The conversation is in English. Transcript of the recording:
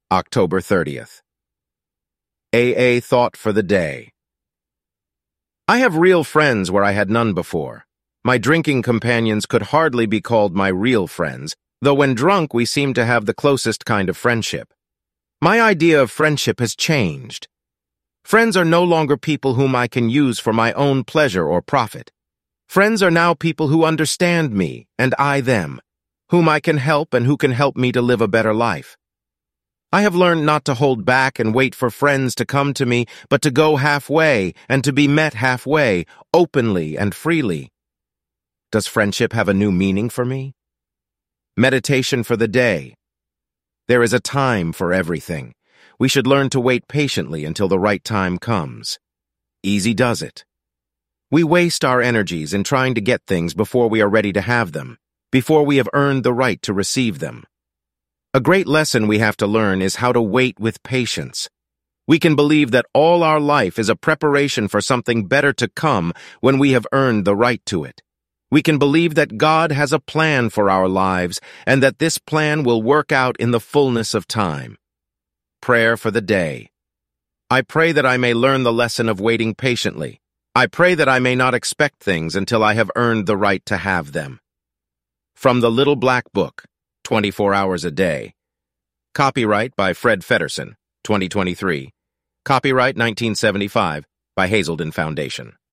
October 30th. AA Thought for the Day. I have real friends where I had none before. My drinking companions could hardly be called my real friends, though when drunk we seemed to have the closest kind of friendship. My idea of friendship has changed. Friends are no longer people whom I can use for my own pleasure or profit. Friends are now people who understand me, and I them, whom I can help and who can help me to live a better life. I have learned not to hold back and wait for friends to come to me, but to go halfway and to be met halfway, openly and freely. Does friendship have a new meaning for me? Meditation for the day. There is a time for everything. We should learn to wait patiently until the right time comes. Easy does it. We waste our energies in trying to get things before we are ready to have them, before we have earned the right to receive them. A great lesson we have to learn is how to wait with patience. We can believe that all our life is a preparation for something better to come when we have earned the right to it. We can believe that God has a plan for our lives and that this plan will work out in the fullness of time. Prayer for the day. I pray that I may learn the lesson of waiting patiently. I pray that I may not expect things until I have earned the right to have them. From the Little Black Book, 24 Hours a Day. Copyright by Fred Feddersen, 2023. Copyright 1975 by Hazelden Foundation.